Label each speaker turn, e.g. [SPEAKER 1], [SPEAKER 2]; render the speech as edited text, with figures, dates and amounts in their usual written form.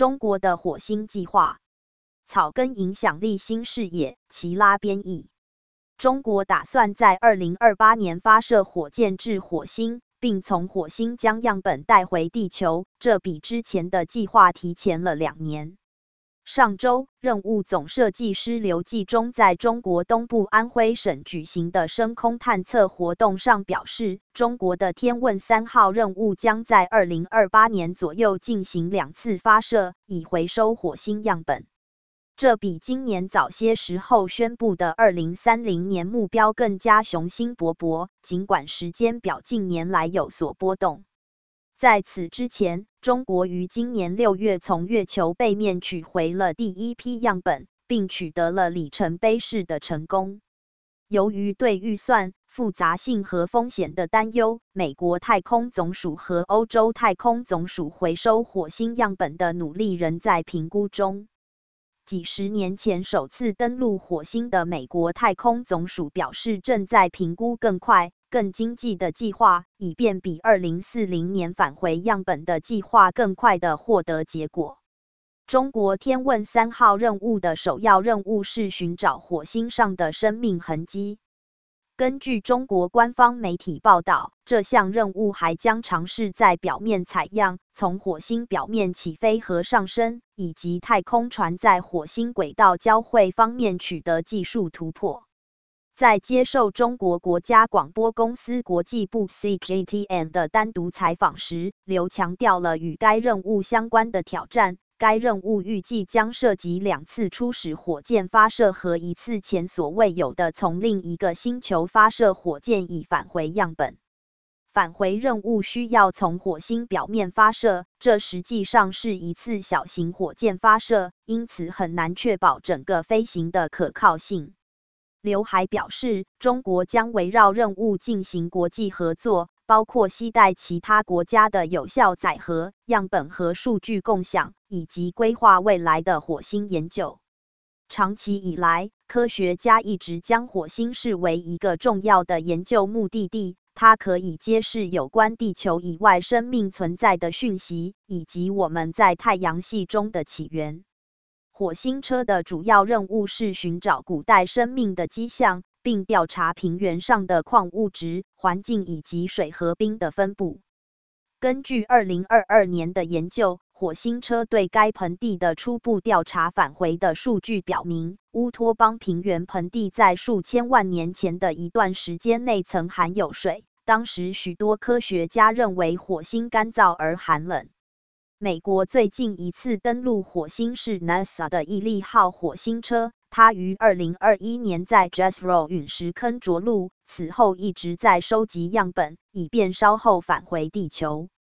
[SPEAKER 1] 中国的火星计划，草根影响力新视野，齐拉编译。中国打算在2028年发射火箭至火星，并从火星将样本带回地球，这比之前的计划提前了2年。上周，任务总设计师刘继忠在中国东部安徽省举行的升空探测活动上表示，中国的天问3号任务将在2028年左右进行2次发射，以回收火星样本。这比今年早些时候宣布的2030年目标更加雄心勃勃，尽管时间表近年来有所波动。在此之前，中国于今年6月从月球背面取回了第一批样本，并取得了里程碑式的成功。由于对预算、复杂性和风险的担忧，美国太空总署和欧洲太空总署回收火星样本的努力仍在评估中。几十年前首次登陆火星的美国太空总署表示，正在评估更快、更经济的计划，以便比2040年返回样本的计划更快地获得结果。中国天问3号任务的首要任务是寻找火星上的生命痕迹。根据中国官方媒体报道，这项任务还将尝试在表面采样，从火星表面起飞和上升，以及太空船在火星轨道交汇方面取得技术突破。在接受中国国家广播公司国际部 CGTN 的单独采访时，刘强调了与该任务相关的挑战。该任务预计将涉及2次初始火箭发射和1次前所未有的从另一个星球发射火箭以返回样本。返回任务需要从火星表面发射，这实际上是1次小型火箭发射，因此很难确保整个飞行的可靠性。刘还表示，中国将围绕任务进行国际合作，包括携带其他国家的有效载荷、样本和数据共享，以及规划未来的火星研究。长期以来，科学家一直将火星视为一个重要的研究目的地，它可以揭示有关地球以外生命存在的讯息，以及我们在太阳系中的起源。火星车的主要任务是寻找古代生命的迹象，并调查平原上的矿物质、环境以及水和冰的分布。根据2022年的研究，火星车对该盆地的初步调查返回的数据表明，乌托邦平原盆地在数千万年前的一段时间内曾含有水，当时许多科学家认为火星干燥而寒冷。美国最近一次登陆火星是 NASA 的毅力号火星车，它于2021年在 Jezero 陨石坑着陆，此后一直在收集样本，以便稍后返回地球。